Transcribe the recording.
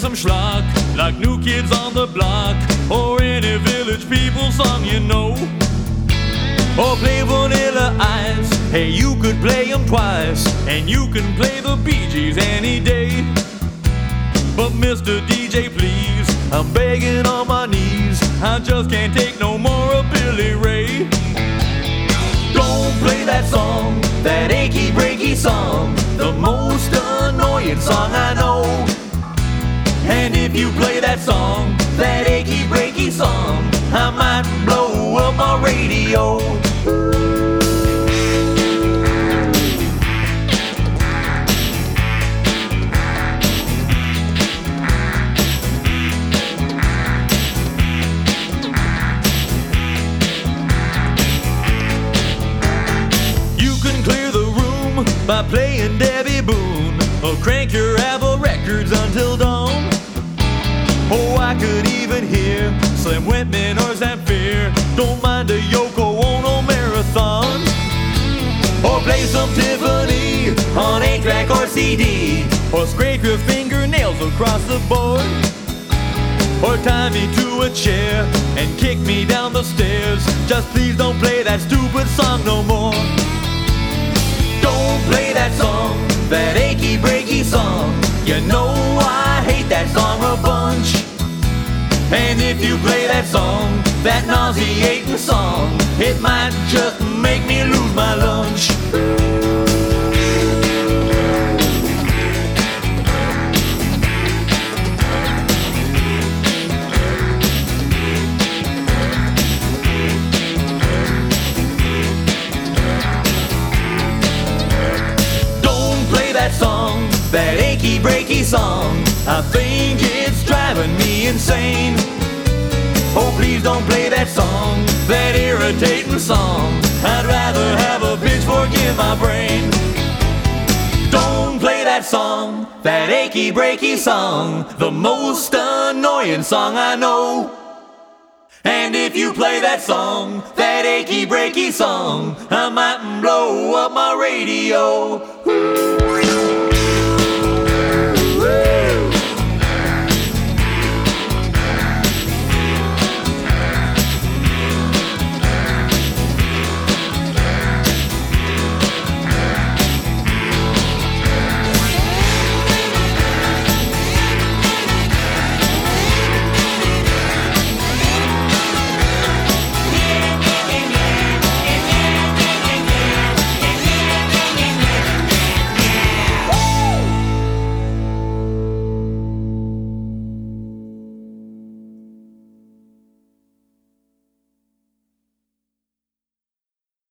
some schlock, like New Kids on the Block, or any Village People song you know. Or play Vanilla Ice, hey, you could play them twice, and you can play the Bee Gees any day. But Mr. DJ, please, I'm begging on my knees, I just can't take no more of Billy Ray. Don't play that song, that achy breaky song, the most annoying song I know. And if you play that song, that achy breaky song, I might blow up my radio. By playing Debbie Boone, or crank your Apple records until dawn. Oh, I could even hear Slim Whitman or Zamfir. Don't mind a Yoko Ono marathon. Or play some Tiffany on 8-track or CD, or scrape your fingernails across the board. Or tie me to a chair and kick me down the stairs. Just please don't play that stupid song no more. Don't play that song, that achy breaky song. You know I hate that song a bunch. And if you play that song, that nauseating song, it might just make me lose my lunch. That achy breaky song, I think it's driving me insane. Oh, please don't play that song, that irritating song. I'd rather have a pitchfork in my brain. Don't play that song, that achy breaky song, the most annoying song I know. And if you play that song, that achy breaky song, I might blow up my radio.